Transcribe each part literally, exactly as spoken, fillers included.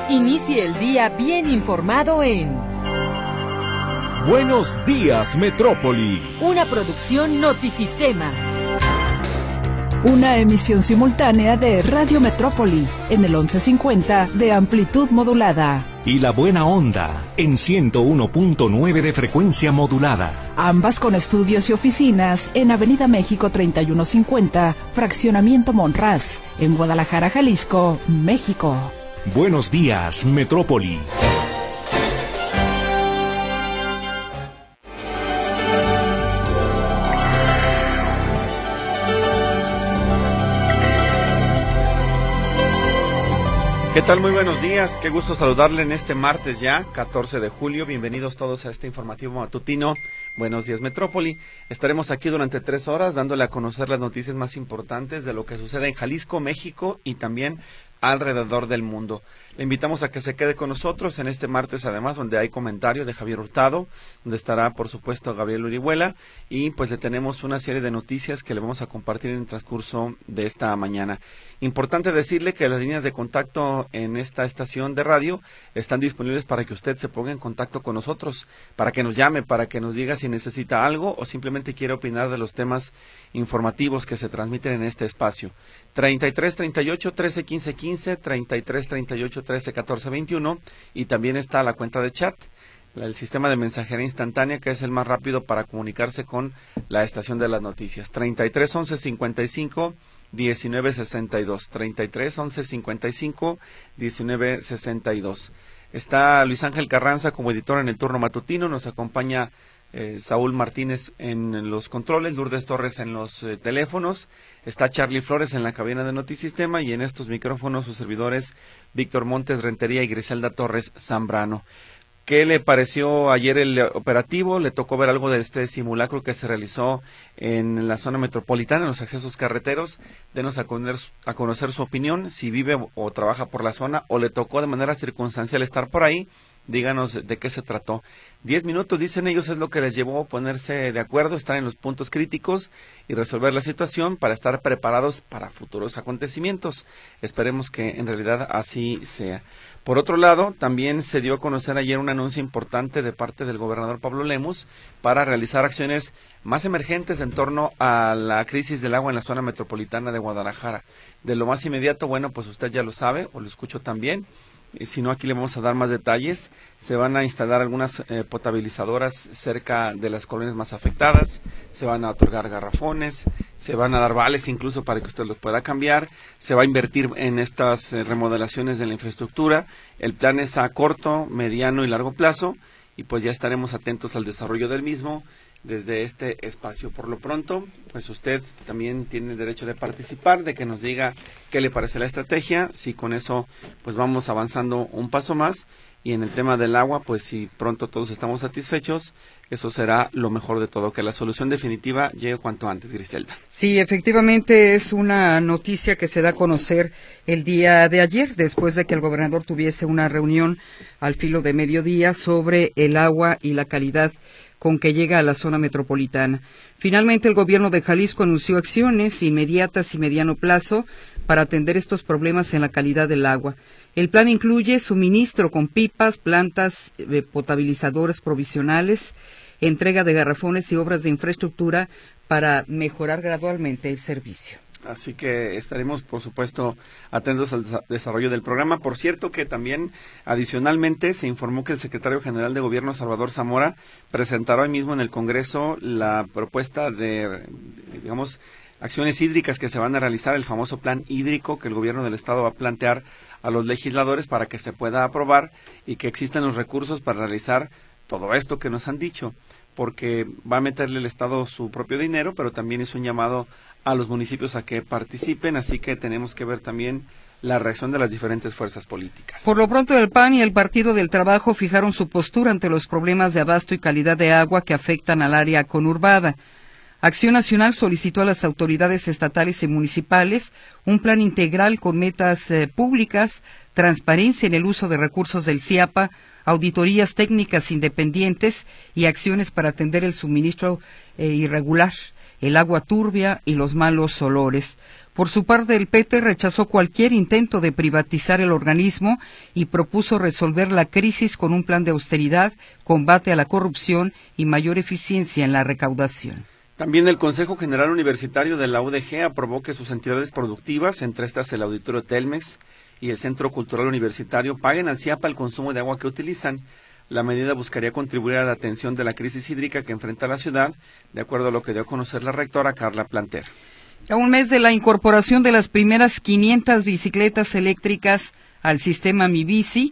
Inicie el día bien informado en Buenos Días, Metrópoli. Una producción Notisistema. Una emisión simultánea de Radio Metrópoli en el once cincuenta de amplitud modulada. Y La Buena Onda en ciento uno punto nueve de frecuencia modulada. Ambas con estudios y oficinas en Avenida México treinta y uno cincuenta, Fraccionamiento Monraz, en Guadalajara, Jalisco, México. Buenos Días, Metrópoli. ¿Qué tal? Muy buenos días, qué gusto saludarle en este martes ya, catorce de julio, bienvenidos todos a este informativo matutino, Buenos Días Metrópoli. Estaremos aquí durante tres horas dándole a conocer las noticias más importantes de lo que sucede en Jalisco, México y también alrededor del mundo. Le invitamos a que se quede con nosotros en este martes, además, donde hay comentario de Javier Hurtado, donde estará, por supuesto, Gabriel Orihuela, y pues le tenemos una serie de noticias que le vamos a compartir en el transcurso de esta mañana. Importante decirle que las líneas de contacto en esta estación de radio están disponibles para que usted se ponga en contacto con nosotros, para que nos llame, para que nos diga si necesita algo o simplemente quiere opinar de los temas informativos que se transmiten en este espacio. treinta y tres treinta y ocho trece quince quince, treinta y tres treinta y ocho trece catorce veintiuno, y también está la cuenta de chat, el sistema de mensajería instantánea, que es el más rápido para comunicarse con la estación de las noticias. treinta y tres once cincuenta y cinco diecinueve sesenta y dos, treinta y tres once cincuenta y cinco diecinueve sesenta y dos. Está Luis Ángel Carranza como editor en el turno matutino, nos acompaña Eh, Saúl Martínez en los controles, Lourdes Torres en los eh, teléfonos, está Charlie Flores en la cabina de Notisistema y en estos micrófonos sus servidores Víctor Montes Rentería y Griselda Torres Zambrano. ¿Qué le pareció ayer el operativo? ¿Le tocó ver algo de este simulacro que se realizó en la zona metropolitana, en los accesos carreteros? Denos a conocer, a conocer su opinión, si vive o trabaja por la zona o le tocó de manera circunstancial estar por ahí. Díganos de qué se trató. Diez minutos, dicen ellos, es lo que les llevó a ponerse de acuerdo, estar en los puntos críticos y resolver la situación para estar preparados para futuros acontecimientos. Esperemos que en realidad así sea. Por otro lado, también se dio a conocer ayer un anuncio importante de parte del gobernador Pablo Lemus para realizar acciones más emergentes en torno a la crisis del agua en la zona metropolitana de Guadalajara. De lo más inmediato, bueno, pues usted ya lo sabe, o lo escuchó también. Si no, aquí le vamos a dar más detalles. Se van a instalar algunas eh, potabilizadoras cerca de las colonias más afectadas, se van a otorgar garrafones, se van a dar vales incluso para que usted los pueda cambiar, se va a invertir en estas eh, remodelaciones de la infraestructura. El plan es a corto, mediano y largo plazo y pues ya estaremos atentos al desarrollo del mismo desde este espacio. Por lo pronto, pues usted también tiene el derecho de participar, de que nos diga qué le parece la estrategia, si con eso pues vamos avanzando un paso más, y en el tema del agua, pues si pronto todos estamos satisfechos, eso será lo mejor de todo, que la solución definitiva llegue cuanto antes, Griselda. Sí, efectivamente es una noticia que se da a conocer el día de ayer, después de que el gobernador tuviese una reunión al filo de mediodía sobre el agua y la calidad con que llega a la zona metropolitana. Finalmente, el gobierno de Jalisco anunció acciones inmediatas y mediano plazo para atender estos problemas en la calidad del agua. El plan incluye suministro con pipas, plantas eh, potabilizadoras provisionales, entrega de garrafones y obras de infraestructura para mejorar gradualmente el servicio. Así que estaremos, por supuesto, atentos al desarrollo del programa. Por cierto que también, adicionalmente, se informó que el secretario general de Gobierno, Salvador Zamora, presentará hoy mismo en el Congreso la propuesta de, digamos, acciones hídricas que se van a realizar, el famoso plan hídrico que el gobierno del estado va a plantear a los legisladores para que se pueda aprobar y que existan los recursos para realizar todo esto que nos han dicho, porque va a meterle el estado su propio dinero, pero también es un llamado a los municipios a que participen, así que tenemos que ver también la reacción de las diferentes fuerzas políticas. Por lo pronto, el P A N y el Partido del Trabajo fijaron su postura ante los problemas de abasto y calidad de agua que afectan al área conurbada. Acción Nacional solicitó a las autoridades estatales y municipales un plan integral con metas eh, públicas, transparencia en el uso de recursos del CIAPA, auditorías técnicas independientes y acciones para atender el suministro eh, irregular. el agua turbia y los malos olores. Por su parte, el P T rechazó cualquier intento de privatizar el organismo y propuso resolver la crisis con un plan de austeridad, combate a la corrupción y mayor eficiencia en la recaudación. También el Consejo General Universitario de la U D G aprobó que sus entidades productivas, entre estas el Auditorio Telmex y el Centro Cultural Universitario, paguen al C I A P A el consumo de agua que utilizan. La medida buscaría contribuir a la atención de la crisis hídrica que enfrenta la ciudad, de acuerdo a lo que dio a conocer la rectora Carla Planter. A un mes de la incorporación de las primeras quinientas bicicletas eléctricas al sistema Mi Bici,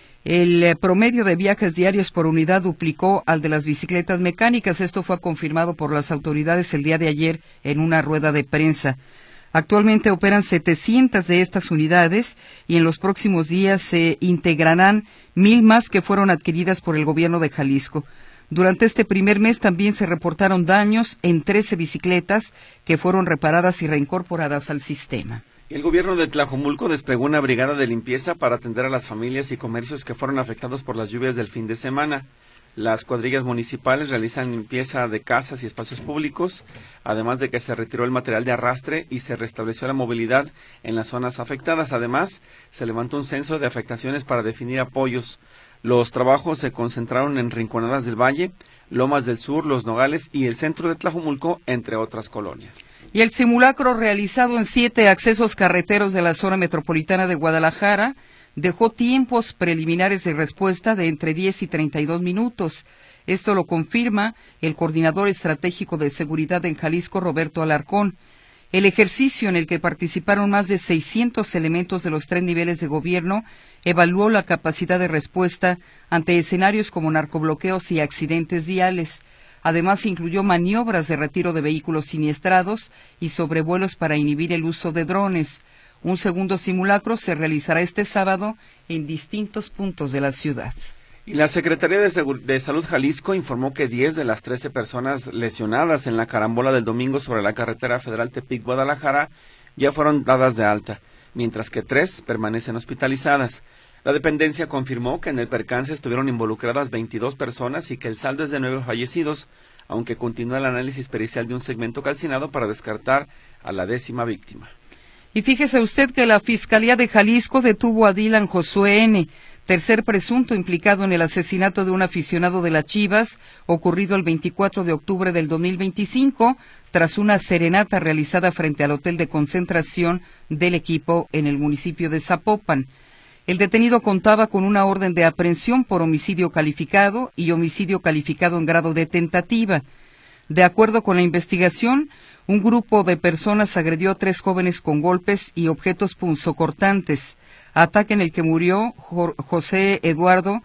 el promedio de viajes diarios por unidad duplicó al de las bicicletas mecánicas. Esto fue confirmado por las autoridades el día de ayer en una rueda de prensa. Actualmente operan setecientas de estas unidades y en los próximos días se integrarán mil más que fueron adquiridas por el gobierno de Jalisco. Durante este primer mes también se reportaron daños en trece bicicletas que fueron reparadas y reincorporadas al sistema. El gobierno de Tlajomulco desplegó una brigada de limpieza para atender a las familias y comercios que fueron afectados por las lluvias del fin de semana. Las cuadrillas municipales realizan limpieza de casas y espacios públicos, además de que se retiró el material de arrastre y se restableció la movilidad en las zonas afectadas. Además, se levantó un censo de afectaciones para definir apoyos. Los trabajos se concentraron en Rinconadas del Valle, Lomas del Sur, Los Nogales y el centro de Tlajomulco, entre otras colonias. Y el simulacro realizado en siete accesos carreteros de la zona metropolitana de Guadalajara dejó tiempos preliminares de respuesta de entre diez y treinta y dos minutos. Esto lo confirma el coordinador estratégico de seguridad en Jalisco, Roberto Alarcón. El ejercicio, en el que participaron más de seiscientos elementos de los tres niveles de gobierno, evaluó la capacidad de respuesta ante escenarios como narcobloqueos y accidentes viales. Además, incluyó maniobras de retiro de vehículos siniestrados y sobrevuelos para inhibir el uso de drones. Un segundo simulacro se realizará este sábado en distintos puntos de la ciudad. Y la Secretaría de, Segur- de Salud Jalisco informó que diez de las trece personas lesionadas en la carambola del domingo sobre la carretera federal Tepic-Guadalajara ya fueron dadas de alta, mientras que tres permanecen hospitalizadas. La dependencia confirmó que en el percance estuvieron involucradas veintidós personas y que el saldo es de nueve fallecidos, aunque continúa el análisis pericial de un segmento calcinado para descartar a la décima víctima. Y fíjese usted que la Fiscalía de Jalisco detuvo a Dylan Josué N., tercer presunto implicado en el asesinato de un aficionado de las Chivas, ocurrido el veinticuatro de octubre del dos mil veinticinco, tras una serenata realizada frente al hotel de concentración del equipo en el municipio de Zapopan. El detenido contaba con una orden de aprehensión por homicidio calificado y homicidio calificado en grado de tentativa. De acuerdo con la investigación, un grupo de personas agredió a tres jóvenes con golpes y objetos punzocortantes, ataque en el que murió José Eduardo,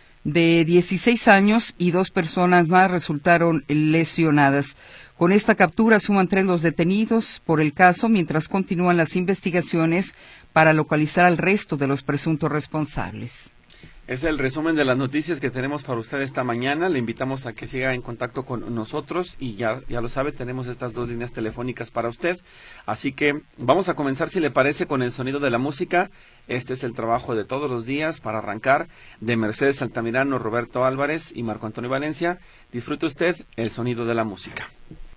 de dieciséis años, y dos personas más resultaron lesionadas. Con esta captura suman tres los detenidos por el caso, mientras continúan las investigaciones para localizar al resto de los presuntos responsables. Es el resumen de las noticias que tenemos para usted esta mañana. Le invitamos a que siga en contacto con nosotros y ya, ya lo sabe, tenemos estas dos líneas telefónicas para usted. Así que vamos a comenzar, si le parece, con el sonido de la música. Este es el trabajo de todos los días para arrancar, de Mercedes Altamirano, Roberto Álvarez y Marco Antonio Valencia. Disfrute usted el sonido de la música.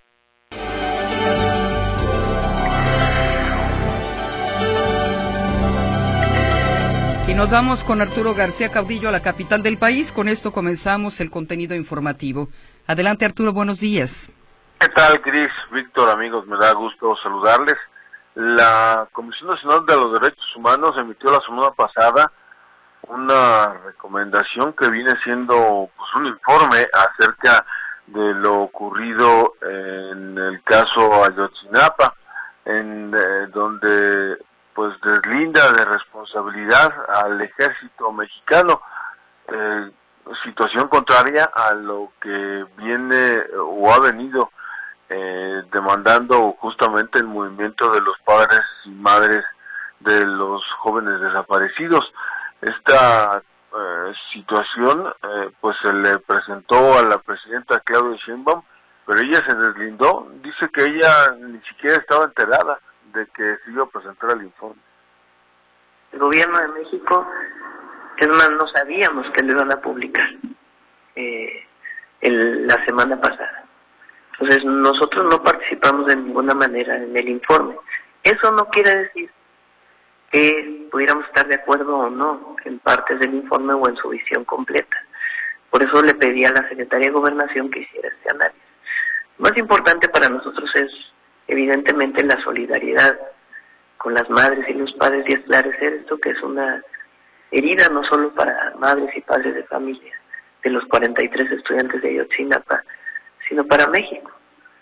Y nos vamos con Arturo García Caudillo a la capital del país. Con esto comenzamos el contenido informativo. Adelante, Arturo, buenos días. ¿Qué tal, Cris? Víctor, amigos, me da gusto saludarles. La Comisión Nacional de los Derechos Humanos emitió la semana pasada una recomendación que viene siendo pues un informe acerca de lo ocurrido en el caso Ayotzinapa, en eh, donde pues deslinda de responsabilidad al ejército mexicano, eh, situación contraria a lo que viene o ha venido eh, demandando justamente el movimiento de los padres y madres de los jóvenes desaparecidos. Esta eh, situación eh, pues se le presentó a la presidenta Claudia Sheinbaum, pero ella se deslindó, dice que ella ni siquiera estaba enterada de que se iba a presentar el informe. El gobierno de México, es más, no sabíamos que lo iban a publicar eh, el, la semana pasada. Entonces nosotros no participamos de ninguna manera en el informe. Eso no quiere decir que pudiéramos estar de acuerdo o no en partes del informe o en su visión completa. Por eso le pedí a la Secretaría de Gobernación que hiciera este análisis. Lo más importante para nosotros es, evidentemente, la solidaridad con las madres y los padres y esclarecer esto que es una herida no solo para madres y padres de familia de los cuarenta y tres estudiantes de Ayotzinapa, sino para México.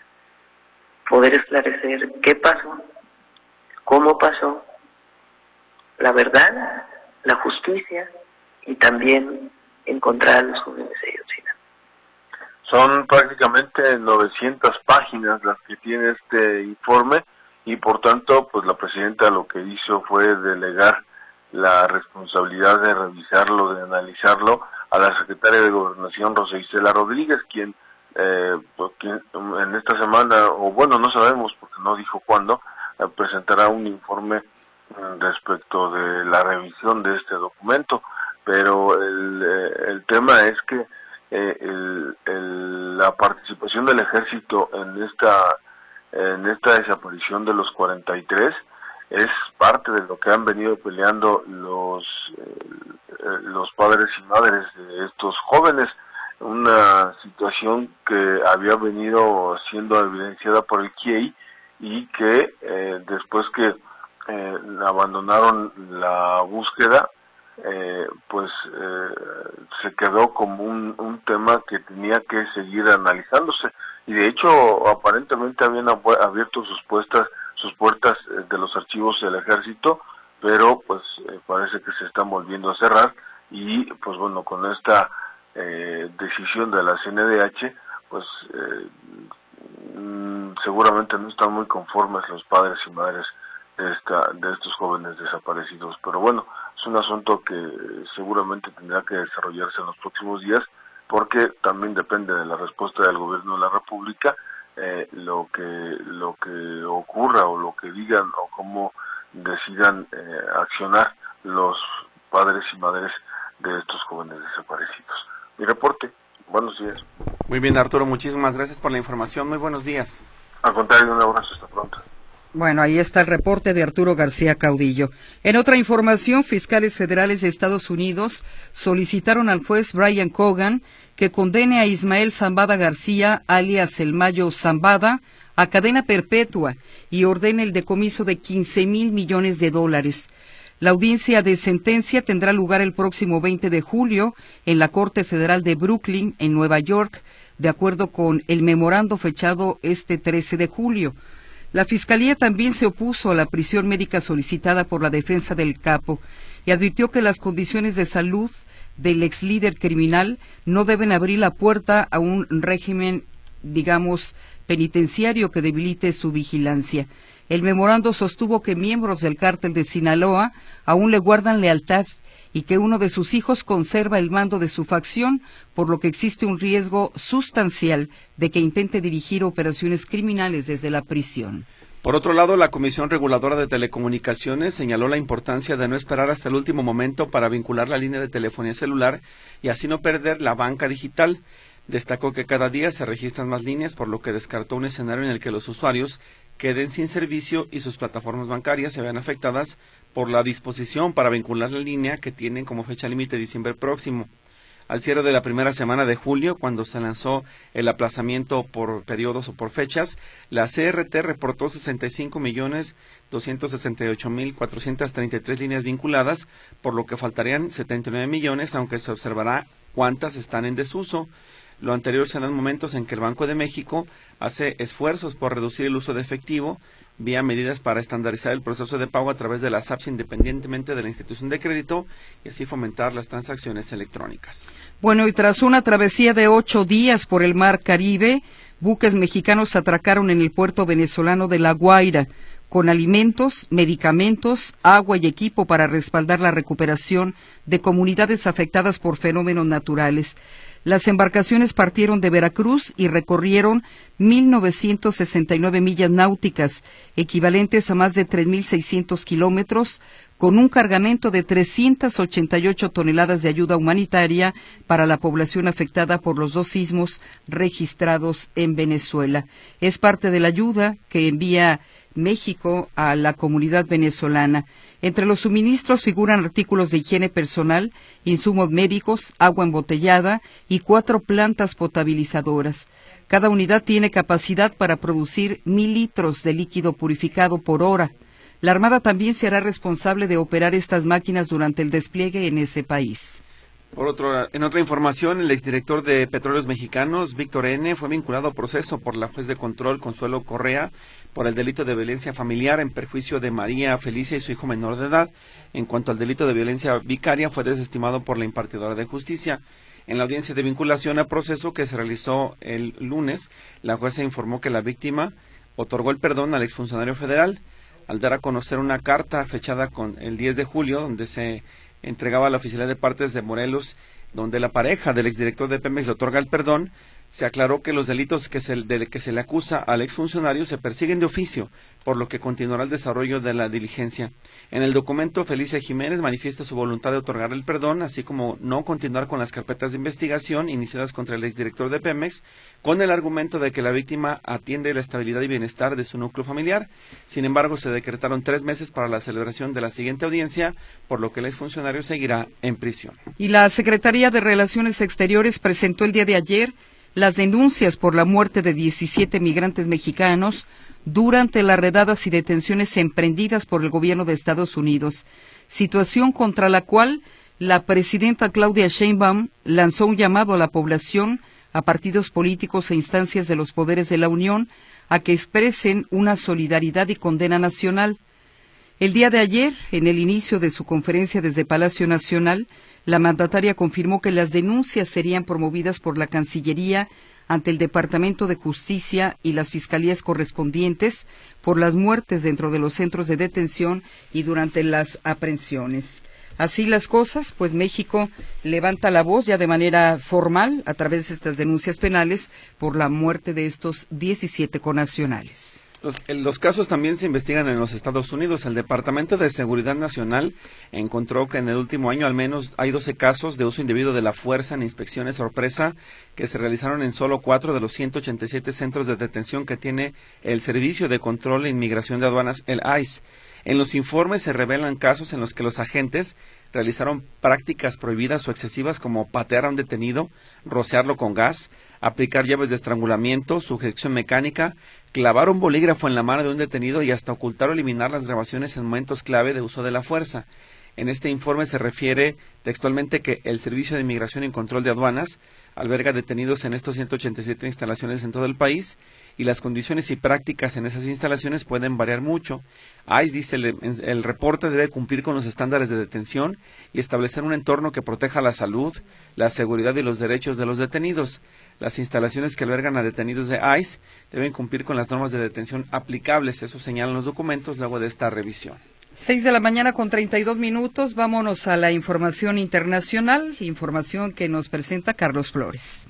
Poder esclarecer qué pasó, cómo pasó, la verdad, la justicia y también encontrar a los jóvenes de Ayotzinapa. Son prácticamente novecientas páginas las que tiene este informe y por tanto pues la presidenta lo que hizo fue delegar la responsabilidad de revisarlo, de analizarlo a la secretaria de Gobernación Rosa Isela Rodríguez, quien, eh, pues, quien en esta semana, o bueno, no sabemos porque no dijo cuándo, eh, presentará un informe eh, respecto de la revisión de este documento, pero el, eh, el tema es que eh, el, el, la participación del ejército en esta en esta desaparición de los cuarenta y tres es parte de lo que han venido peleando los eh, los padres y madres de estos jóvenes, una situación que había venido siendo evidenciada por el C I E I y que eh, después que eh, abandonaron la búsqueda, eh, pues eh, se quedó como un, un tema que tenía que seguir analizándose y de hecho aparentemente habían abierto sus puertas sus puertas de los archivos del ejército, pero pues eh, parece que se están volviendo a cerrar y pues bueno, con esta eh, decisión de la C N D H pues eh, mm, seguramente no están muy conformes los padres y madres de esta de estos jóvenes desaparecidos, pero bueno, es un asunto que seguramente tendrá que desarrollarse en los próximos días porque también depende de la respuesta del gobierno de la República eh, lo que lo que ocurra o lo que digan o cómo decidan eh, accionar los padres y madres de estos jóvenes desaparecidos. Mi reporte, buenos días. Muy bien, Arturo, muchísimas gracias por la información, muy buenos días. Al contrario, un abrazo, hasta pronto. Bueno, ahí está el reporte de Arturo García Caudillo. En otra información, fiscales federales de Estados Unidos solicitaron al juez Brian Cogan que condene a Ismael Zambada García, alias El Mayo Zambada, a cadena perpetua y ordene el decomiso de quince mil millones de dólares. La audiencia de sentencia tendrá lugar el próximo veinte de julio en la Corte Federal de Brooklyn, en Nueva York, de acuerdo con el memorando fechado este trece de julio. La Fiscalía también se opuso a la prisión médica solicitada por la defensa del capo y advirtió que las condiciones de salud del ex líder criminal no deben abrir la puerta a un régimen, digamos, penitenciario que debilite su vigilancia. El memorando sostuvo que miembros del cártel de Sinaloa aún le guardan lealtad y que uno de sus hijos conserva el mando de su facción, por lo que existe un riesgo sustancial de que intente dirigir operaciones criminales desde la prisión. Por otro lado, la Comisión Reguladora de Telecomunicaciones señaló la importancia de no esperar hasta el último momento para vincular la línea de telefonía celular y así no perder la banca digital. Destacó que cada día se registran más líneas, por lo que descartó un escenario en el que los usuarios queden sin servicio y sus plataformas bancarias se vean afectadas por la disposición para vincular la línea que tienen como fecha límite diciembre próximo. Al cierre de la primera semana de julio, cuando se lanzó el aplazamiento por periodos o por fechas, la C R T reportó sesenta y cinco millones doscientos sesenta y ocho mil cuatrocientas treinta y tres líneas vinculadas, por lo que faltarían setenta y nueve millones, aunque se observará cuántas están en desuso. Lo anterior se dan momentos en que el Banco de México hace esfuerzos por reducir el uso de efectivo vía medidas para estandarizar el proceso de pago a través de las apps independientemente de la institución de crédito y así fomentar las transacciones electrónicas. Bueno, y tras una travesía de ocho días por el Mar Caribe, buques mexicanos atracaron en el puerto venezolano de La Guaira con alimentos, medicamentos, agua y equipo para respaldar la recuperación de comunidades afectadas por fenómenos naturales. Las embarcaciones partieron de Veracruz y recorrieron mil novecientas sesenta y nueve millas náuticas, equivalentes a más de tres mil seiscientos kilómetros, con un cargamento de trescientas ochenta y ocho toneladas de ayuda humanitaria para la población afectada por los dos sismos registrados en Venezuela. Es parte de la ayuda que envía México a la comunidad venezolana. Entre los suministros figuran artículos de higiene personal, insumos médicos, agua embotellada y cuatro plantas potabilizadoras. Cada unidad tiene capacidad para producir mil litros de líquido purificado por hora. La Armada también se hará responsable de operar estas máquinas durante el despliegue en ese país. Por otro, en otra información, el exdirector de Petróleos Mexicanos, Víctor N., fue vinculado a proceso por la juez de control Consuelo Correa por el delito de violencia familiar en perjuicio de María Felicia y su hijo menor de edad. En cuanto al delito de violencia vicaria, fue desestimado por la impartidora de justicia. En la audiencia de vinculación a proceso que se realizó el lunes, la jueza informó que la víctima otorgó el perdón al exfuncionario federal al dar a conocer una carta fechada con el diez de julio, donde se entregaba a la Oficialía de Partes de Morelos, donde la pareja del exdirector de Pemex le otorga el perdón. Se aclaró que los delitos que se, de que se le acusa al exfuncionario se persiguen de oficio, por lo que continuará el desarrollo de la diligencia. En el documento, Felicia Jiménez manifiesta su voluntad de otorgar el perdón, así como no continuar con las carpetas de investigación iniciadas contra el exdirector de Pemex, con el argumento de que la víctima atiende la estabilidad y bienestar de su núcleo familiar. Sin embargo, se decretaron tres meses para la celebración de la siguiente audiencia, por lo que el exfuncionario seguirá en prisión. Y la Secretaría de Relaciones Exteriores presentó el día de ayer las denuncias por la muerte de diecisiete migrantes mexicanos durante las redadas y detenciones emprendidas por el gobierno de Estados Unidos, situación contra la cual la presidenta Claudia Sheinbaum lanzó un llamado a la población, a partidos políticos e instancias de los poderes de la Unión a que expresen una solidaridad y condena nacional. El día de ayer, en el inicio de su conferencia desde Palacio Nacional, la mandataria confirmó que las denuncias serían promovidas por la Cancillería ante el Departamento de Justicia y las fiscalías correspondientes por las muertes dentro de los centros de detención y durante las aprehensiones. Así las cosas, pues México levanta la voz ya de manera formal a través de estas denuncias penales por la muerte de estos diecisiete connacionales. Los, los casos también se investigan en los Estados Unidos. El Departamento de Seguridad Nacional encontró que en el último año al menos hay doce casos de uso indebido de la fuerza en inspecciones sorpresa que se realizaron en solo cuatro de los ciento ochenta y siete centros de detención que tiene el Servicio de Control e Inmigración de Aduanas, el I C E. En los informes se revelan casos en los que los agentes realizaron prácticas prohibidas o excesivas como patear a un detenido, rociarlo con gas, aplicar llaves de estrangulamiento, sujeción mecánica, clavar un bolígrafo en la mano de un detenido y hasta ocultar o eliminar las grabaciones en momentos clave de uso de la fuerza. En este informe se refiere textualmente que el Servicio de Inmigración y Control de Aduanas alberga detenidos en estos ciento ochenta y siete instalaciones en todo el país y las condiciones y prácticas en esas instalaciones pueden variar mucho. I C E dice el, el reporte debe cumplir con los estándares de detención y establecer un entorno que proteja la salud, la seguridad y los derechos de los detenidos. Las instalaciones que albergan a detenidos de I C E deben cumplir con las normas de detención aplicables, eso señalan los documentos luego de esta revisión. Seis de la mañana con treinta y dos minutos, vámonos a la información internacional, información que nos presenta Carlos Flores.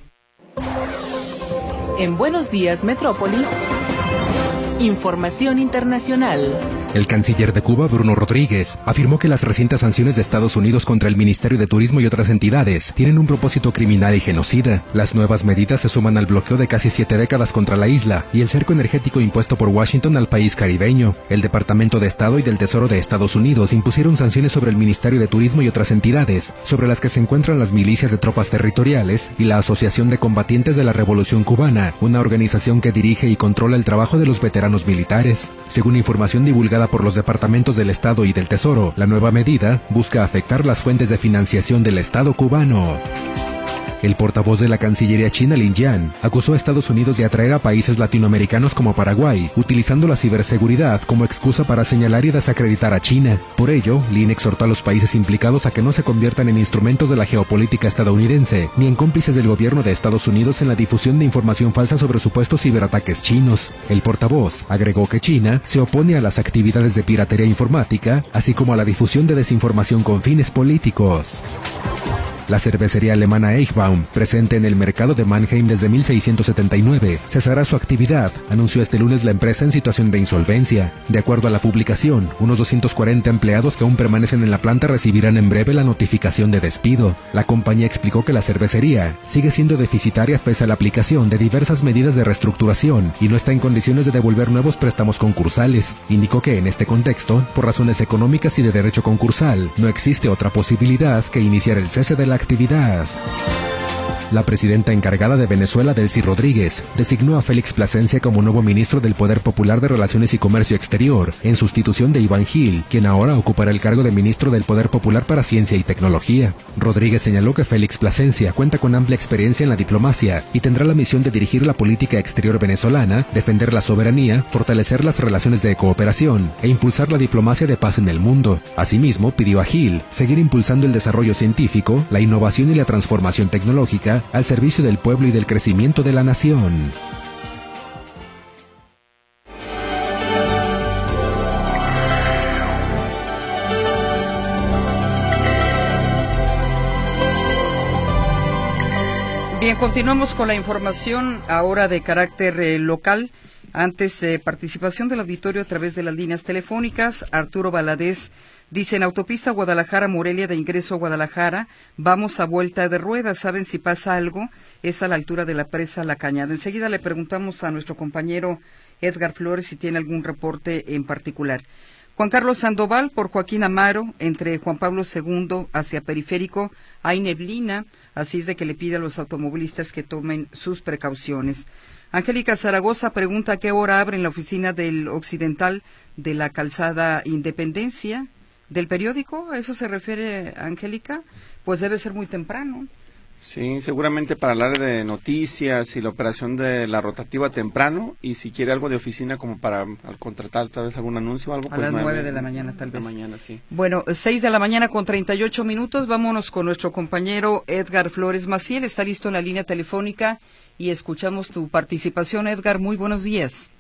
En Buenos Días, Metrópoli, información internacional. El canciller de Cuba, Bruno Rodríguez, afirmó que las recientes sanciones de Estados Unidos contra el Ministerio de Turismo y otras entidades tienen un propósito criminal y genocida. Las nuevas medidas se suman al bloqueo de casi siete décadas contra la isla y el cerco energético impuesto por Washington al país caribeño. El Departamento de Estado y del Tesoro de Estados Unidos impusieron sanciones sobre el Ministerio de Turismo y otras entidades, sobre las que se encuentran las milicias de tropas territoriales y la Asociación de Combatientes de la Revolución Cubana, una organización que dirige y controla el trabajo de los veteranos militares. Según información divulgada por los departamentos del Estado y del Tesoro, la nueva medida busca afectar las fuentes de financiación del Estado cubano. El portavoz de la Cancillería china, Lin Jian, acusó a Estados Unidos de atraer a países latinoamericanos como Paraguay, utilizando la ciberseguridad como excusa para señalar y desacreditar a China. Por ello, Lin exhortó a los países implicados a que no se conviertan en instrumentos de la geopolítica estadounidense, ni en cómplices del gobierno de Estados Unidos en la difusión de información falsa sobre supuestos ciberataques chinos. El portavoz agregó que China se opone a las actividades de piratería informática, así como a la difusión de desinformación con fines políticos. La cervecería alemana Eichbaum, presente en el mercado de Mannheim desde mil seiscientos setenta y nueve, cesará su actividad, anunció este lunes la empresa en situación de insolvencia. De acuerdo a la publicación, unos doscientos cuarenta empleados que aún permanecen en la planta recibirán en breve la notificación de despido. La compañía explicó que la cervecería sigue siendo deficitaria pese a la aplicación de diversas medidas de reestructuración y no está en condiciones de devolver nuevos préstamos concursales. Indicó que en este contexto, por razones económicas y de derecho concursal, no existe otra posibilidad que iniciar el cese de la actividad. La presidenta encargada de Venezuela, Delcy Rodríguez, designó a Félix Plasencia como nuevo ministro del Poder Popular de Relaciones y Comercio Exterior, en sustitución de Iván Gil, quien ahora ocupará el cargo de ministro del Poder Popular para Ciencia y Tecnología. Rodríguez señaló que Félix Plasencia cuenta con amplia experiencia en la diplomacia y tendrá la misión de dirigir la política exterior venezolana, defender la soberanía, fortalecer las relaciones de cooperación e impulsar la diplomacia de paz en el mundo. Asimismo, pidió a Gil seguir impulsando el desarrollo científico, la innovación y la transformación tecnológica al servicio del pueblo y del crecimiento de la nación. Bien, continuamos con la información ahora de carácter eh, local. Antes, eh, participación del auditorio a través de las líneas telefónicas. Arturo Valadez dice: en autopista Guadalajara-Morelia de ingreso a Guadalajara, vamos a vuelta de ruedas. ¿Saben si pasa algo? Es a la altura de la presa La Cañada. Enseguida le preguntamos a nuestro compañero Edgar Flores si tiene algún reporte en particular. Juan Carlos Sandoval, por Joaquín Amaro, entre Juan Pablo segundo hacia Periférico, hay neblina, así es de que le pide a los automovilistas que tomen sus precauciones. Angélica Zaragoza pregunta a qué hora abren la oficina del Occidental de la Calzada Independencia del periódico. ¿A eso se refiere, Angélica? Pues debe ser muy temprano. Sí, seguramente para el área de noticias y la operación de la rotativa temprano, y si quiere algo de oficina como para al contratar tal vez algún anuncio o algo. A pues las nueve, nueve de la mañana tal vez. De la mañana, sí. Bueno, seis de la mañana con treinta y ocho minutos, vámonos con nuestro compañero Edgar Flores Maciel, está listo en la línea telefónica y escuchamos tu participación. Edgar, muy buenos días.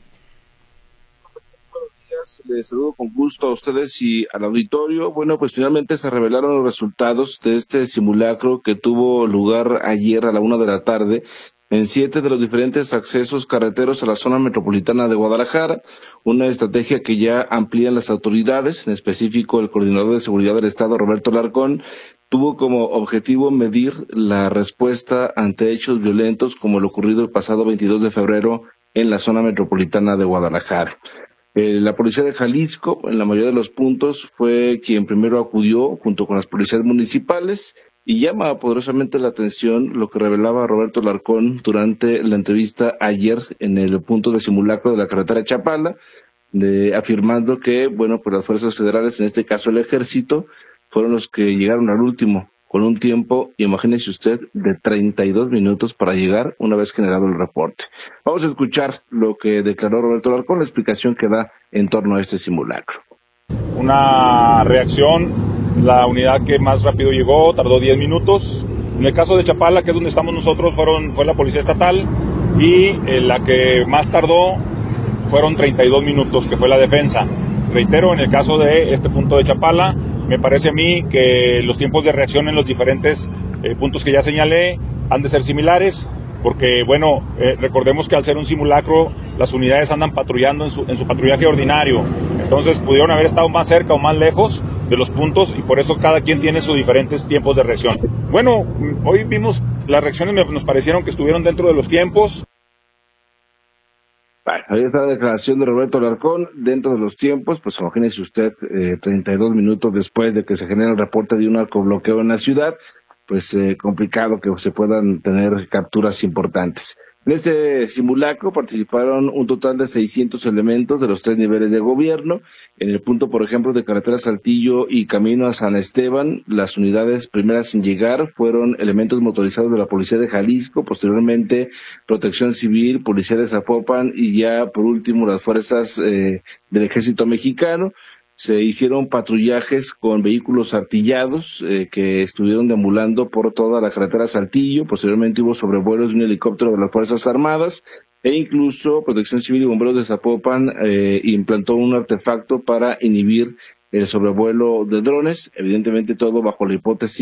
Buenos días, les saludo con gusto a ustedes y al auditorio. Bueno, pues finalmente se revelaron los resultados de este simulacro que tuvo lugar ayer a la una de la tarde en siete de los diferentes accesos carreteros a la zona metropolitana de Guadalajara, una estrategia que ya amplían las autoridades, en específico el coordinador de seguridad del Estado, Roberto Larcón, tuvo como objetivo medir la respuesta ante hechos violentos como lo ocurrido el pasado veintidós de febrero en la zona metropolitana de Guadalajara. Eh, la policía de Jalisco, en la mayoría de los puntos, fue quien primero acudió junto con las policías municipales, y llama poderosamente la atención lo que revelaba Roberto Larcón durante la entrevista ayer en el punto de simulacro de la carretera Chapala, de, afirmando que, bueno, pues las fuerzas federales, en este caso el ejército, fueron los que llegaron al último, con un tiempo, imagínese usted, de treinta y dos minutos para llegar una vez generado el reporte. Vamos a escuchar lo que declaró Roberto Larcón, la explicación que da en torno a este simulacro. Una reacción. La unidad que más rápido llegó tardó diez minutos. En el caso de Chapala, que es donde estamos nosotros, fueron, fue la Policía Estatal, y eh, la que más tardó fueron treinta y dos minutos, que fue la defensa. Reitero, en el caso de este punto de Chapala, me parece a mí que los tiempos de reacción en los diferentes eh, puntos que ya señalé han de ser similares, porque, bueno, eh, recordemos que al ser un simulacro, las unidades andan patrullando en su, en su patrullaje ordinario. Entonces, pudieron haber estado más cerca o más lejos de los puntos, y por eso cada quien tiene sus diferentes tiempos de reacción. Bueno, hoy vimos las reacciones, nos parecieron que estuvieron dentro de los tiempos. Bueno, ahí está la declaración de Roberto Larcón, dentro de los tiempos, pues imagínese usted, eh, treinta y dos minutos después de que se genera el reporte de un narcobloqueo en la ciudad, pues eh, complicado que se puedan tener capturas importantes. En este simulacro participaron un total de seiscientos elementos de los tres niveles de gobierno. En el punto, por ejemplo, de carretera Saltillo y camino a San Esteban, las unidades primeras en llegar fueron elementos motorizados de la Policía de Jalisco, posteriormente Protección Civil, Policía de Zapopan y ya por último las fuerzas eh, del Ejército Mexicano. Se hicieron patrullajes con vehículos artillados eh, que estuvieron deambulando por toda la carretera Saltillo. Posteriormente hubo sobrevuelos de un helicóptero de las Fuerzas Armadas, e incluso Protección Civil y Bomberos de Zapopan eh, implantó un artefacto para inhibir el sobrevuelo de drones, evidentemente todo bajo la hipótesis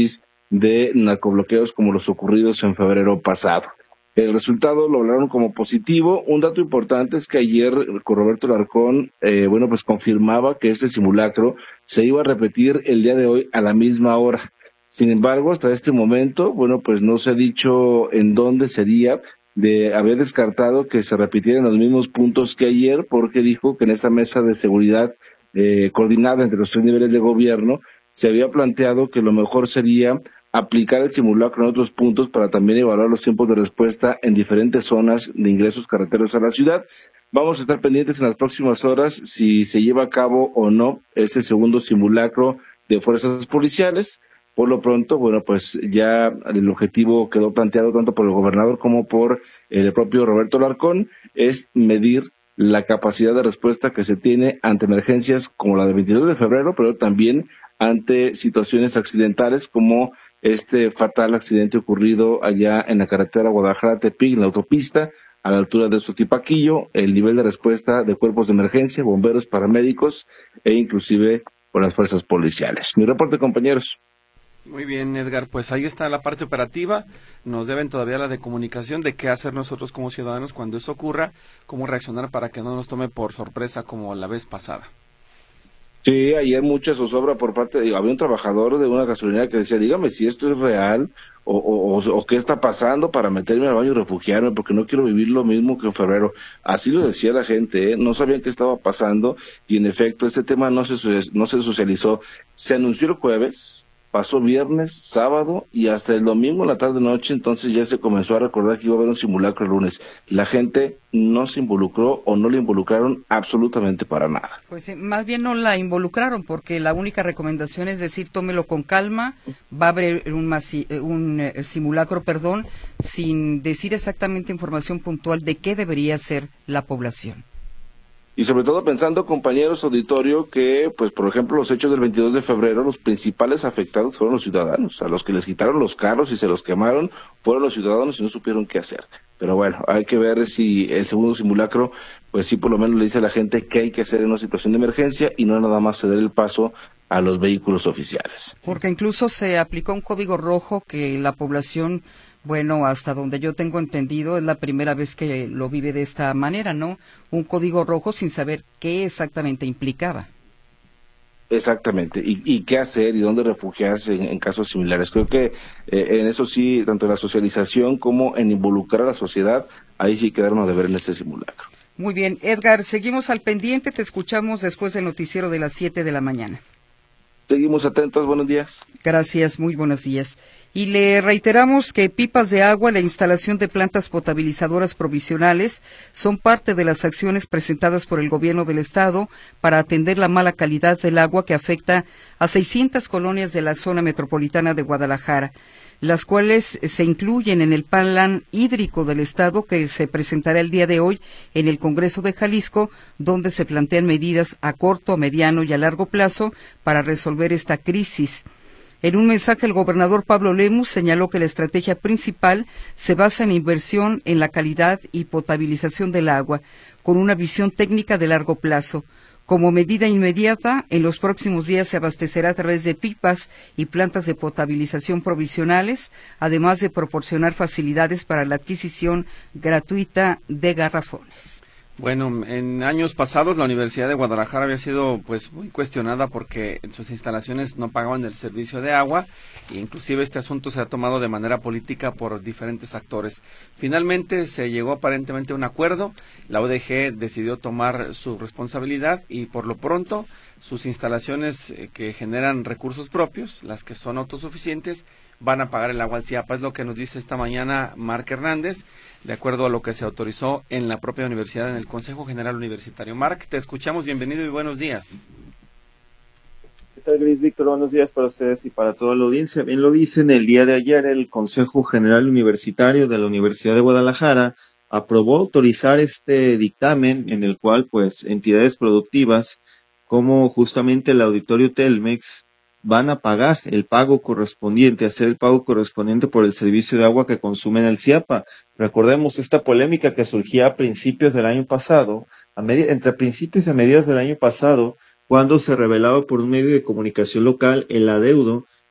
de narcobloqueos como los ocurridos en febrero pasado. El resultado lo hablaron como positivo. Un dato importante es que ayer con Roberto Larcón, eh, bueno, pues confirmaba que este simulacro se iba a repetir el día de hoy a la misma hora. Sin embargo, hasta este momento, bueno, pues no se ha dicho en dónde sería. De haber descartado que se repitieran los mismos puntos que ayer, porque dijo que en esta mesa de seguridad eh, coordinada entre los tres niveles de gobierno se había planteado que lo mejor sería aplicar el simulacro en otros puntos para también evaluar los tiempos de respuesta en diferentes zonas de ingresos carreteros a la ciudad. Vamos a estar pendientes en las próximas horas si se lleva a cabo o no este segundo simulacro de fuerzas policiales. Por lo pronto, bueno, pues ya el objetivo quedó planteado tanto por el gobernador como por el propio Roberto Larcón, es medir la capacidad de respuesta que se tiene ante emergencias como la del veintidós de febrero, pero también ante situaciones accidentales como este fatal accidente ocurrido allá en la carretera Guadalajara-Tepic, en la autopista, a la altura de Sotipaquillo, el nivel de respuesta de cuerpos de emergencia, bomberos, paramédicos e inclusive por las fuerzas policiales. Mi reporte, compañeros. Muy bien, Edgar, pues ahí está la parte operativa. Nos deben todavía la de comunicación de qué hacer nosotros como ciudadanos cuando eso ocurra, cómo reaccionar para que no nos tome por sorpresa como la vez pasada. Sí, ayer mucha zozobra por parte de, había un trabajador de una gasolinera que decía, dígame si esto es real o, o, o, o qué está pasando para meterme al baño y refugiarme porque no quiero vivir lo mismo que en febrero. Así lo decía la gente, ¿eh? No sabían qué estaba pasando y en efecto este tema no se, no se socializó. Se anunció el jueves, pasó viernes, sábado y hasta el domingo en la tarde-noche, entonces ya se comenzó a recordar que iba a haber un simulacro el lunes. La gente no se involucró o no le involucraron absolutamente para nada. Pues eh, más bien no la involucraron porque la única recomendación es decir, tómelo con calma, va a haber un, masi un eh, simulacro, perdón, sin decir exactamente información puntual de qué debería ser la población. Y sobre todo pensando, compañeros auditorio, que, pues, por ejemplo, los hechos del veintidós de febrero, los principales afectados fueron los ciudadanos. A los que les quitaron los carros y se los quemaron fueron los ciudadanos y no supieron qué hacer. Pero bueno, hay que ver si el segundo simulacro, pues sí, por lo menos le dice a la gente qué hay que hacer en una situación de emergencia y no nada más ceder el paso a los vehículos oficiales. Porque incluso se aplicó un código rojo que la población... Bueno, hasta donde yo tengo entendido, es la primera vez que lo vive de esta manera, ¿no? Un código rojo sin saber qué exactamente implicaba. Exactamente, y, y qué hacer y dónde refugiarse en, en casos similares. Creo que eh, en eso sí, tanto en la socialización como en involucrar a la sociedad, ahí sí quedaron a deber en este simulacro. Muy bien, Edgar, seguimos al pendiente, te escuchamos después del noticiero de las siete de la mañana. Seguimos atentos, buenos días. Gracias, muy buenos días. Y le reiteramos que pipas de agua, la instalación de plantas potabilizadoras provisionales son parte de las acciones presentadas por el gobierno del estado para atender la mala calidad del agua que afecta a seiscientas colonias de la zona metropolitana de Guadalajara, las cuales se incluyen en el plan hídrico del estado que se presentará el día de hoy en el Congreso de Jalisco, donde se plantean medidas a corto, mediano y a largo plazo para resolver esta crisis. En un mensaje, el gobernador Pablo Lemus señaló que la estrategia principal se basa en inversión en la calidad y potabilización del agua, con una visión técnica de largo plazo. Como medida inmediata, en los próximos días se abastecerá a través de pipas y plantas de potabilización provisionales, además de proporcionar facilidades para la adquisición gratuita de garrafones. Bueno, en años pasados la Universidad de Guadalajara había sido pues muy cuestionada porque en sus instalaciones no pagaban el servicio de agua e inclusive este asunto se ha tomado de manera política por diferentes actores. Finalmente se llegó aparentemente a un acuerdo, la U D G decidió tomar su responsabilidad y por lo pronto sus instalaciones eh, que generan recursos propios, las que son autosuficientes, van a pagar el agua al CIAPA. Es lo que nos dice esta mañana Marc Hernández, de acuerdo a lo que se autorizó en la propia universidad, en el Consejo General Universitario. Marc, te escuchamos, bienvenido y buenos días. ¿Qué tal, Gris Víctor? Buenos días para ustedes y para toda la audiencia. Bien lo dicen, el día de ayer el Consejo General Universitario de la Universidad de Guadalajara aprobó autorizar este dictamen en el cual, pues, entidades productivas como justamente el Auditorio Telmex van a pagar el pago correspondiente, hacer el pago correspondiente por el servicio de agua que consumen el CIAPA. Recordemos esta polémica que surgía a principios del año pasado, a entre principios y mediados del año pasado, cuando se revelaba por un medio de comunicación local el adeudo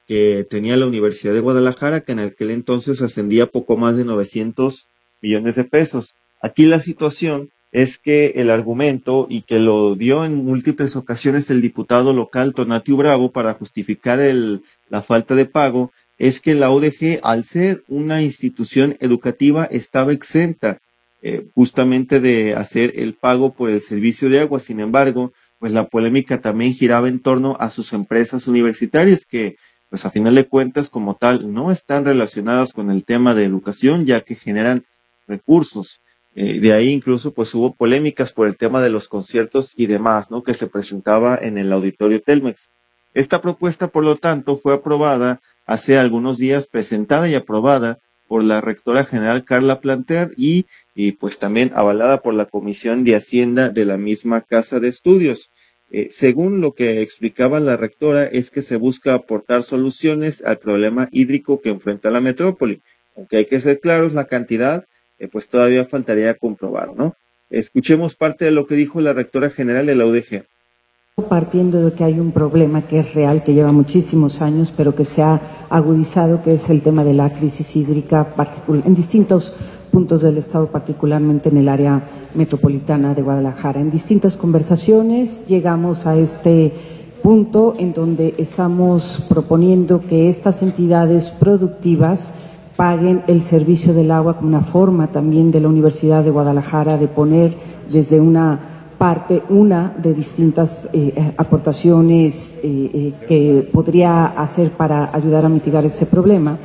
que tenía la Universidad de Guadalajara, que en aquel entonces ascendía a poco más de novecientos millones de pesos. Aquí la situación es que el argumento, y que lo dio en múltiples ocasiones el diputado local Tonatiuh Bravo para justificar el, la falta de pago, es que la U D G, al ser una institución educativa, estaba exenta eh, justamente de hacer el pago por el servicio de agua. Sin embargo, pues la polémica también giraba en torno a sus empresas universitarias que, pues a final de cuentas, como tal, no están relacionadas con el tema de educación, ya que generan recursos. Eh, de ahí incluso pues hubo polémicas por el tema de los conciertos y demás, ¿no?, que se presentaba en el auditorio Telmex. Esta propuesta, por lo tanto, fue aprobada hace algunos días, presentada y aprobada por la rectora general Carla Planter y, y pues también avalada por la Comisión de Hacienda de la misma Casa de Estudios. Eh, según lo que explicaba la rectora, es que se busca aportar soluciones al problema hídrico que enfrenta la metrópoli. Aunque hay que ser claros, la cantidad, eh, pues todavía faltaría comprobar, ¿no? Escuchemos parte de lo que dijo la rectora general de la U D G. Partiendo de que hay un problema que es real, que lleva muchísimos años, pero que se ha agudizado, que es el tema de la crisis hídrica en distintos puntos del Estado, particularmente en el área metropolitana de Guadalajara. En distintas conversaciones llegamos a este punto en donde estamos proponiendo que estas entidades productivas paguen el servicio del agua como una forma también de la Universidad de Guadalajara de poner desde una parte, una de distintas eh, aportaciones eh, eh, que podría hacer para ayudar a mitigar este problema.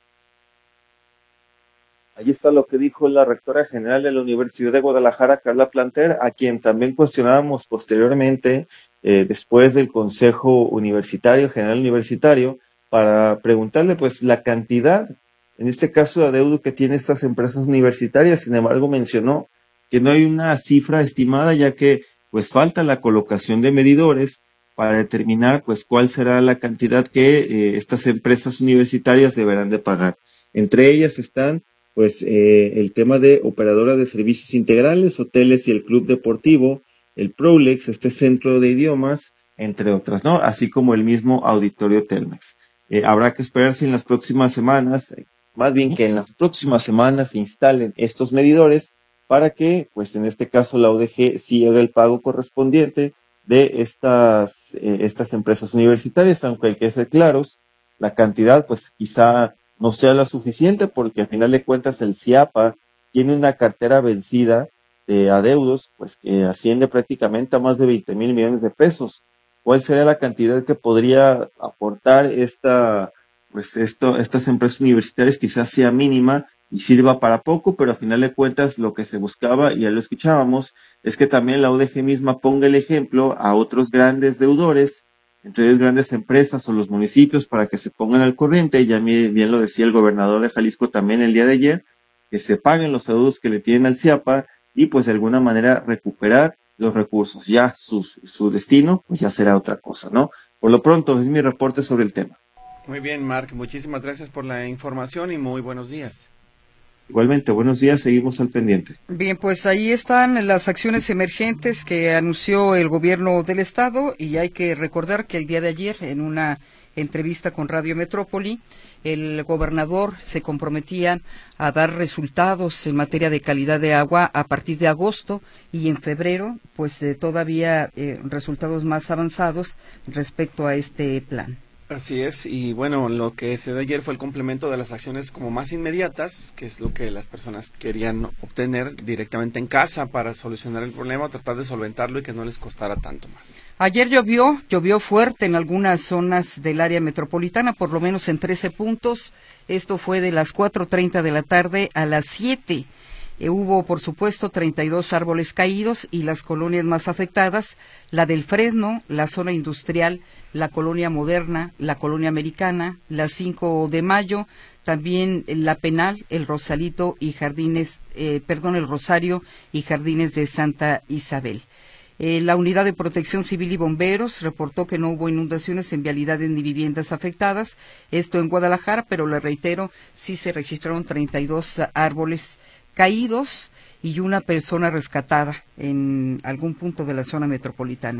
Ahí está lo que dijo la rectora general de la Universidad de Guadalajara, Carla Planter, a quien también cuestionábamos posteriormente, eh, después del Consejo Universitario, General Universitario, para preguntarle pues la cantidad, en este caso de adeudo que tienen estas empresas universitarias. Sin embargo, mencionó que no hay una cifra estimada, ya que pues falta la colocación de medidores para determinar pues cuál será la cantidad que eh, estas empresas universitarias deberán de pagar. Entre ellas están pues eh, el tema de operadora de servicios integrales, hoteles y el club deportivo, el Prolex, este centro de idiomas, entre otras, ¿no? Así como el mismo auditorio Telmex. Eh, habrá que esperar si en las próximas semanas, más bien que en las próximas semanas se instalen estos medidores para que, pues en este caso, la U D G sí haga el pago correspondiente de estas, eh, estas empresas universitarias, aunque hay que ser claros, la cantidad pues quizá no sea la suficiente, porque al final de cuentas el CIAPA tiene una cartera vencida de adeudos, pues que asciende prácticamente a más de veinte mil millones de pesos. ¿Cuál sería la cantidad que podría aportar esta, pues esto, estas empresas universitarias? Quizás sea mínima y sirva para poco, pero a final de cuentas lo que se buscaba, y ya lo escuchábamos, es que también la U D G misma ponga el ejemplo a otros grandes deudores, entre ellos grandes empresas o los municipios, para que se pongan al corriente. Ya bien lo decía el gobernador de Jalisco también el día de ayer, que se paguen los adeudos que le tienen al CIAPA y pues de alguna manera recuperar los recursos. Ya su, su destino pues ya será otra cosa, ¿no? Por lo pronto es mi reporte sobre el tema. Muy bien, Marc, muchísimas gracias por la información y muy buenos días. Igualmente, buenos días, seguimos al pendiente. Bien, pues ahí están las acciones emergentes que anunció el gobierno del estado, y hay que recordar que el día de ayer, en una entrevista con Radio Metrópoli, el gobernador se comprometía a dar resultados en materia de calidad de agua a partir de agosto, y en febrero, pues eh, todavía eh, resultados más avanzados respecto a este plan. Así es, y bueno, lo que se dio ayer fue el complemento de las acciones como más inmediatas, que es lo que las personas querían obtener directamente en casa para solucionar el problema, tratar de solventarlo y que no les costara tanto más. Ayer llovió, llovió fuerte en algunas zonas del área metropolitana, por lo menos en trece puntos. Esto fue de las cuatro treinta de la tarde a las siete. Eh, hubo, por supuesto, treinta y dos árboles caídos, y las colonias más afectadas, la del Fresno, la zona industrial, la colonia Moderna, la colonia Americana, la cinco de mayo, también la Penal, el Rosalito y Jardines, eh, perdón, el Rosario y Jardines de Santa Isabel. Eh, la Unidad de Protección Civil y Bomberos reportó que no hubo inundaciones en vialidades ni viviendas afectadas, esto en Guadalajara, pero le reitero, sí se registraron treinta y dos árboles caídos y una persona rescatada en algún punto de la zona metropolitana.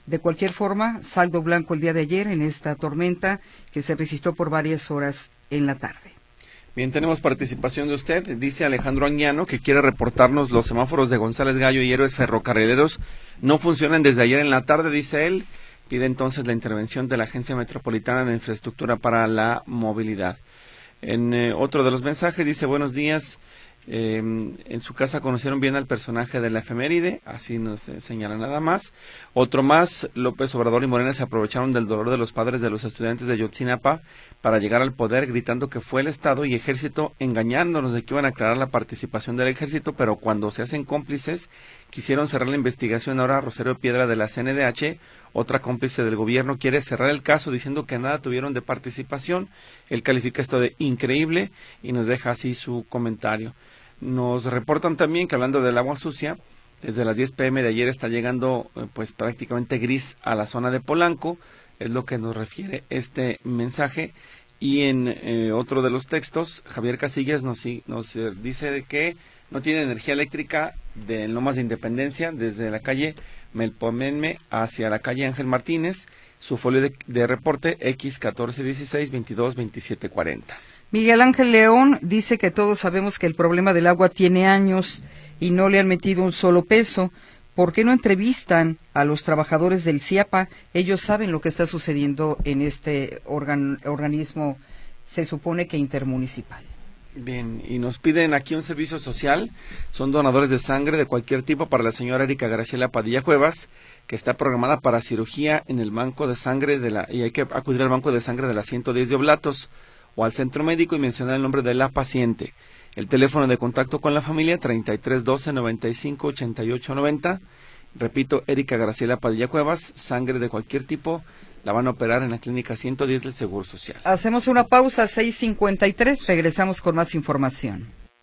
De cualquier forma, saldo blanco el día de ayer en esta tormenta que se registró por varias horas en la tarde. Bien, tenemos participación de usted. Dice Alejandro Anguiano que quiere reportarnos los semáforos de González Gallo y Héroes Ferrocarrileros no funcionan desde ayer en la tarde, dice él. Pide entonces la intervención de la Agencia Metropolitana de Infraestructura para la Movilidad. En eh, otro de los mensajes dice, buenos días, eh, en su casa conocieron bien al personaje de la efeméride, así nos eh, señala nada más. Otro más, López Obrador y Morena se aprovecharon del dolor de los padres de los estudiantes de Yotzinapa para llegar al poder, gritando que fue el Estado y Ejército engañándonos de que iban a aclarar la participación del Ejército, pero cuando se hacen cómplices, quisieron cerrar la investigación. Ahora Rosario Piedra de la C N D H, otra cómplice del gobierno, quiere cerrar el caso diciendo que nada tuvieron de participación. Él califica esto de increíble y nos deja así su comentario. Nos reportan también que, hablando del agua sucia, desde las diez pe eme de ayer está llegando pues prácticamente gris a la zona de Polanco, es lo que nos refiere este mensaje. Y en eh, otro de los textos, Javier Casillas nos, nos eh, dice de que no tiene energía eléctrica de Lomas de Independencia desde la calle Melpomenme hacia la calle Ángel Martínez. Su folio de, de reporte equis catorce dieciséis veintidós veintisiete cuarenta. Miguel Ángel León dice que todos sabemos que el problema del agua tiene años y no le han metido un solo peso. ¿Por qué no entrevistan a los trabajadores del CIAPA? Ellos saben lo que está sucediendo en este organ, organismo, se supone que intermunicipal. Bien, y nos piden aquí un servicio social. Son donadores de sangre de cualquier tipo para la señora Erika Graciela Padilla Cuevas, que está programada para cirugía en el banco de sangre de la, y hay que acudir al banco de sangre de la ciento diez de Oblatos o al centro médico y mencionar el nombre de la paciente. El teléfono de contacto con la familia treinta y tres doce noventa y cinco ochenta y ocho noventa. Repito, Erika Graciela Padilla Cuevas, sangre de cualquier tipo, la van a operar en la clínica ciento diez del Seguro Social. Hacemos una pausa, seis cincuenta y tres, regresamos con más información.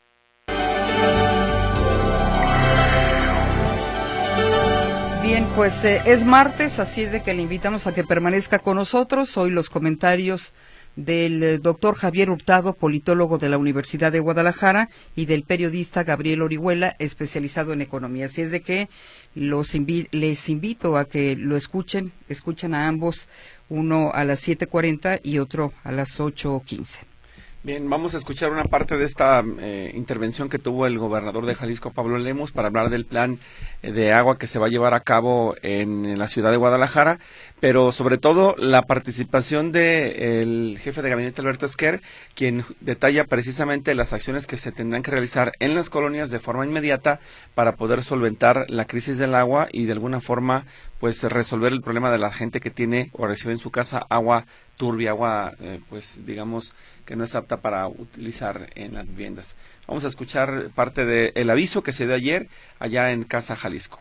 Bien, pues eh, es martes, así es de que le invitamos a que permanezca con nosotros. Hoy los comentarios del eh, doctor Javier Hurtado, politólogo de la Universidad de Guadalajara, y del periodista Gabriel Orihuela, especializado en economía. Así es de que los invi- les invito a que lo escuchen, escuchen a ambos, uno a las siete cuarenta y otro a las ocho quince. Bien, vamos a escuchar una parte de esta eh, intervención que tuvo el gobernador de Jalisco, Pablo Lemus, para hablar del plan eh, de agua que se va a llevar a cabo en, en la ciudad de Guadalajara, pero sobre todo la participación del jefe de gabinete, Alberto Esquer, quien detalla precisamente las acciones que se tendrán que realizar en las colonias de forma inmediata para poder solventar la crisis del agua y de alguna forma pues resolver el problema de la gente que tiene o recibe en su casa agua turbia, agua eh, pues digamos que no es apta para utilizar en las viviendas. Vamos a escuchar parte del aviso que se dio ayer allá en Casa Jalisco.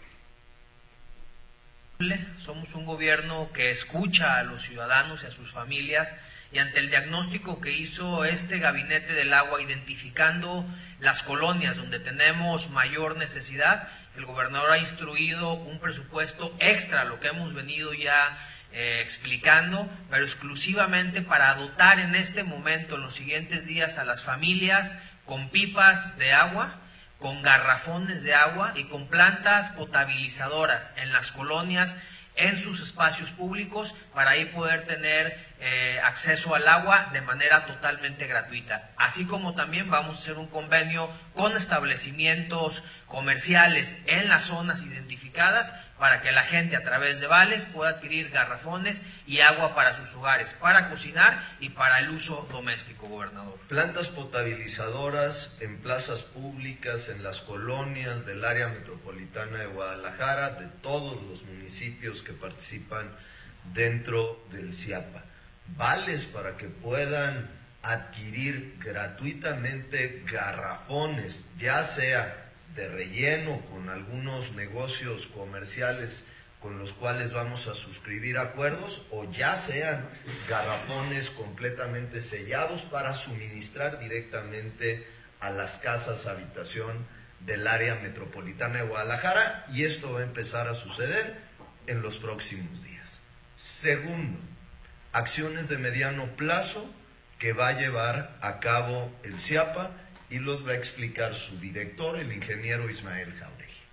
Somos un gobierno que escucha a los ciudadanos y a sus familias, y ante el diagnóstico que hizo este gabinete del agua identificando las colonias donde tenemos mayor necesidad, el gobernador ha instruido un presupuesto extra a lo que hemos venido ya eh, explicando, pero exclusivamente para dotar en este momento, en los siguientes días, a las familias con pipas de agua, con garrafones de agua y con plantas potabilizadoras en las colonias, en sus espacios públicos, para ahí poder tener eh, acceso al agua de manera totalmente gratuita. Así como también vamos a hacer un convenio con establecimientos comerciales en las zonas identificadas para que la gente a través de vales pueda adquirir garrafones y agua para sus hogares, para cocinar y para el uso doméstico, gobernador. Plantas potabilizadoras en plazas públicas, en las colonias del área metropolitana de Guadalajara, de todos los municipios que participan dentro del CIAPA. Vales para que puedan adquirir gratuitamente garrafones, ya sea de relleno con algunos negocios comerciales con los cuales vamos a suscribir acuerdos, o ya sean garrafones completamente sellados para suministrar directamente a las casas habitación del área metropolitana de Guadalajara, y esto va a empezar a suceder en los próximos días. Segundo, acciones de mediano plazo que va a llevar a cabo el CIAPA y los va a explicar su director, el ingeniero Ismael Jauregui.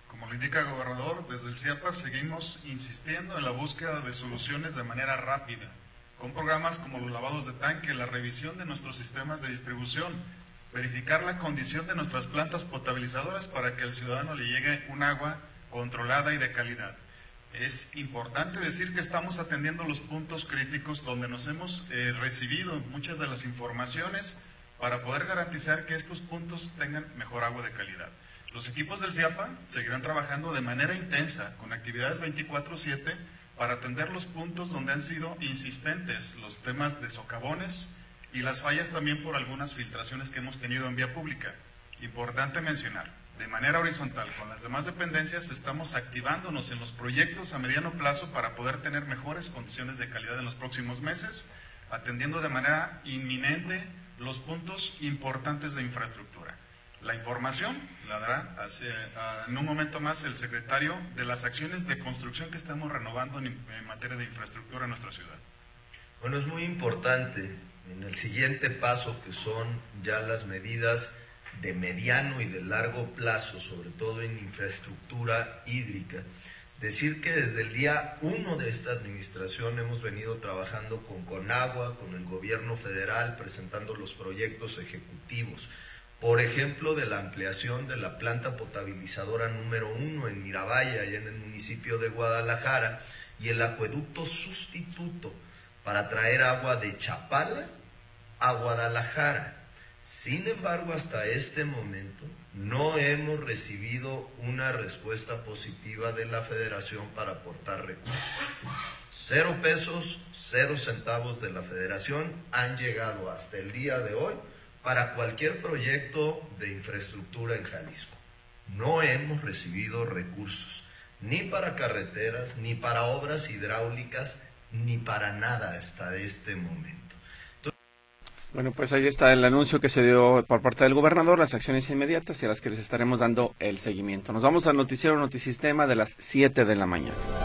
Como lo indica el gobernador, desde el CIAPA seguimos insistiendo en la búsqueda de soluciones de manera rápida, con programas como los lavados de tanque, la revisión de nuestros sistemas de distribución, verificar la condición de nuestras plantas potabilizadoras para que al ciudadano le llegue un agua controlada y de calidad. Es importante decir que estamos atendiendo los puntos críticos donde nos hemos eh, recibido muchas de las informaciones para poder garantizar que estos puntos tengan mejor agua de calidad. Los equipos del CIAPA seguirán trabajando de manera intensa con actividades veinticuatro siete para atender los puntos donde han sido insistentes los temas de socavones y las fallas también por algunas filtraciones que hemos tenido en vía pública. Importante mencionar, de manera horizontal con las demás dependencias estamos activándonos en los proyectos a mediano plazo para poder tener mejores condiciones de calidad en los próximos meses, atendiendo de manera inminente los puntos importantes de infraestructura. La información la dará hacia, en un momento más el secretario de las acciones de construcción que estamos renovando en, en materia de infraestructura en nuestra ciudad. Bueno, es muy importante en el siguiente paso, que son ya las medidas de mediano y de largo plazo, sobre todo en infraestructura hídrica, decir que desde el día uno de esta administración hemos venido trabajando con Conagua, con el gobierno federal, presentando los proyectos ejecutivos, por ejemplo, de la ampliación de la planta potabilizadora número uno en Miravalle, allá en el municipio de Guadalajara, y el acueducto sustituto para traer agua de Chapala a Guadalajara. Sin embargo, hasta este momento no hemos recibido una respuesta positiva de la Federación para aportar recursos. Cero pesos, cero centavos de la Federación han llegado hasta el día de hoy para cualquier proyecto de infraestructura en Jalisco. No hemos recibido recursos, ni para carreteras, ni para obras hidráulicas, ni para nada hasta este momento. Bueno, pues ahí está el anuncio que se dio por parte del gobernador, las acciones inmediatas y a las que les estaremos dando el seguimiento. Nos vamos al noticiero Notisistema de las siete de la mañana.